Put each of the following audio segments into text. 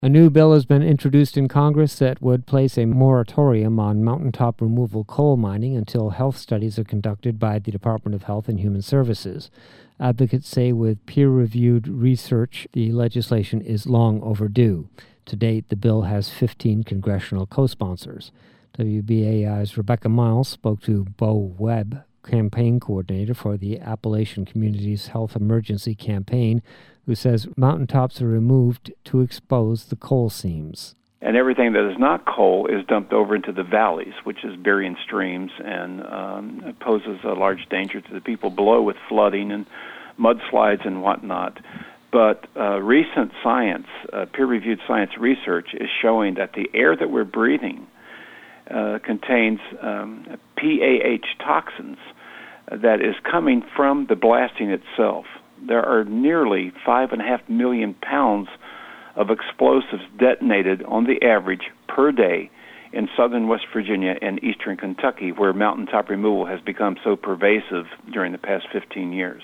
A new bill has been introduced in Congress that would place a moratorium on mountaintop removal coal mining until health studies are conducted by the Department of Health and Human Services. Advocates say with peer-reviewed research, the legislation is long overdue. To date, the bill has 15 congressional co-sponsors. WBAI's Rebecca Miles spoke to Bo Webb, campaign coordinator for the Appalachian Community's Health Emergency Campaign, who says mountaintops are removed to expose the coal seams. And everything that is not coal is dumped over into the valleys, which is burying streams and poses a large danger to the people below with flooding and mudslides and whatnot. But recent science, peer-reviewed science research, is showing that the air that we're breathing contains PAH toxins that is coming from the blasting itself. There are nearly 5.5 million pounds of explosives detonated on the average per day in southern West Virginia and eastern Kentucky, where mountaintop removal has become so pervasive during the past 15 years.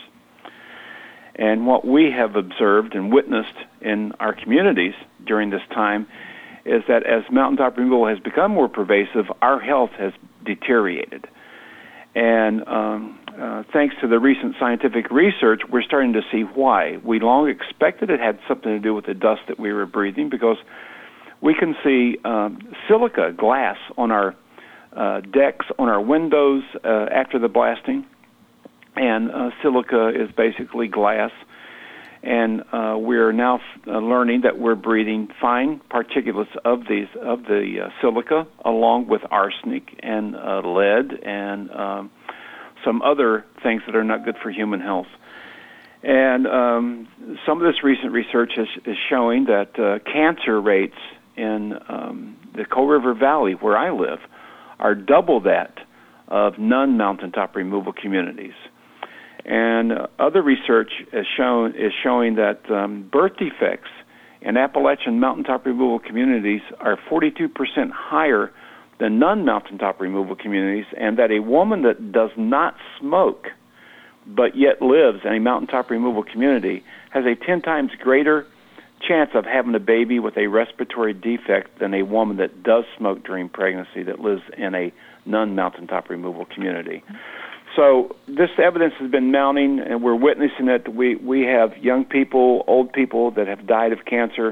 And what we have observed and witnessed in our communities during this time is that as mountaintop removal has become more pervasive, our health has deteriorated. And thanks to the recent scientific research, we're starting to see why. We long expected it had something to do with the dust that we were breathing, because we can see silica glass on our decks, on our windows after the blasting. And silica is basically glass. And we're now learning that we're breathing fine particulates of the silica, along with arsenic and lead and some other things that are not good for human health. And some of this recent research is showing that cancer rates in the Coal River Valley, where I live, are double that of non-mountaintop removal communities. And other research is showing that birth defects in Appalachian mountaintop removal communities are 42% higher than non-mountaintop removal communities, and that a woman that does not smoke but yet lives in a mountaintop removal community has a 10 times greater chance of having a baby with a respiratory defect than a woman that does smoke during pregnancy that lives in a non-mountaintop removal community. So this evidence has been mounting, and we're witnessing it. We have young people, old people that have died of cancer,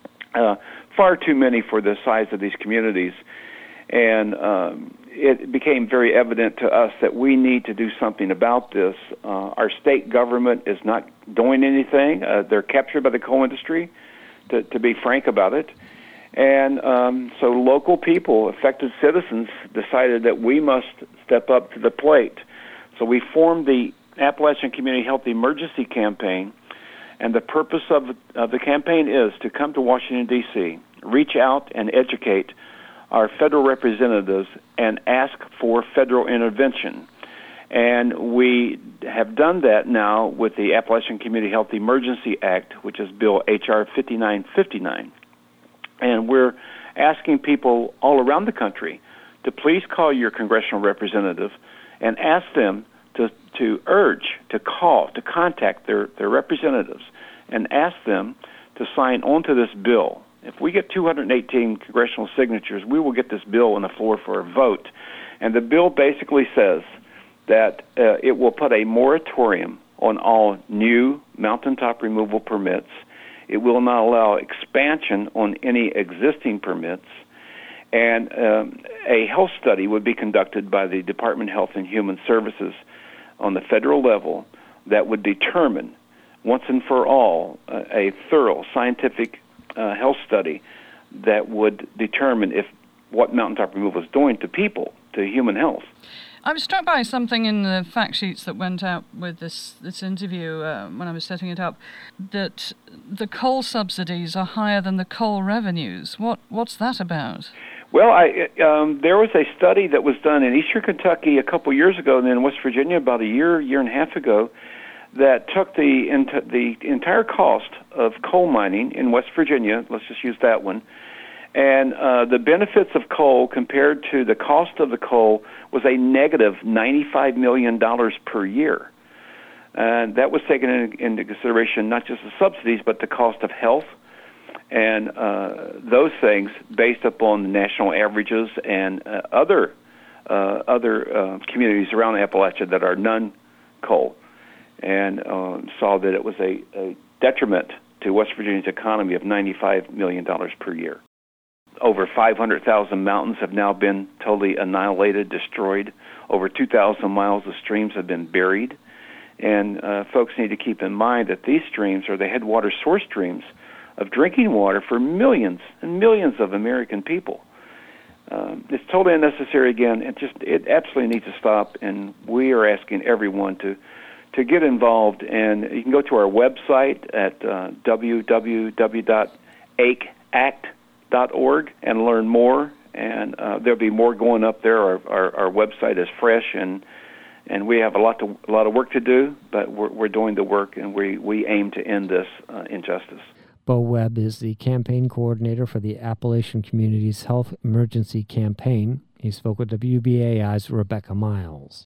far too many for the size of these communities. And it became very evident to us that we need to do something about this. Our state government is not doing anything. They're captured by the coal industry, to be frank about it. And so local people, affected citizens, decided that we must step up to the plate. So we formed the Appalachian Community Health Emergency Campaign, and the purpose of the campaign is to come to Washington, D.C., reach out and educate our federal representatives and ask for federal intervention. And we have done that now with the Appalachian Community Health Emergency Act, which is Bill H.R. 5959. And we're asking people all around the country to please call your congressional representative and ask them to contact their representatives and ask them to sign onto this bill. If we get 218 congressional signatures, we will get this bill on the floor for a vote. And the bill basically says that it will put a moratorium on all new mountaintop removal permits. It will not allow expansion on any existing permits. And a health study would be conducted by the Department of Health and Human Services on the federal level that would determine, once and for all, a thorough scientific health study that would determine what mountaintop removal is doing to people, to human health. I was struck by something in the fact sheets that went out with this interview when I was setting it up, that the coal subsidies are higher than the coal revenues. What's that about? Well, there was a study that was done in eastern Kentucky a couple years ago, and then in West Virginia about a year and a half ago, that took the entire cost of coal mining in West Virginia, let's just use that one, and the benefits of coal compared to the cost of the coal was a negative $95 million per year. And that was taken into consideration not just the subsidies, but the cost of health And those things, based upon the national averages and other communities around Appalachia that are non-coal, and saw that it was a detriment to West Virginia's economy of $95 million per year. Over 500,000 mountains have now been totally annihilated, destroyed. Over 2,000 miles of streams have been buried. And folks need to keep in mind that these streams are the headwater source streams of drinking water for millions and millions of American people. It's totally unnecessary again. It absolutely needs to stop, and we are asking everyone to get involved. And you can go to our website at www.acheact.org and learn more. And there'll be more going up there. Our website is fresh, and we have a lot of work to do, but we're doing the work, and we aim to end this injustice. Bo Webb is the campaign coordinator for the Appalachian Communities Health Emergency Campaign. He spoke with WBAI's Rebecca Miles.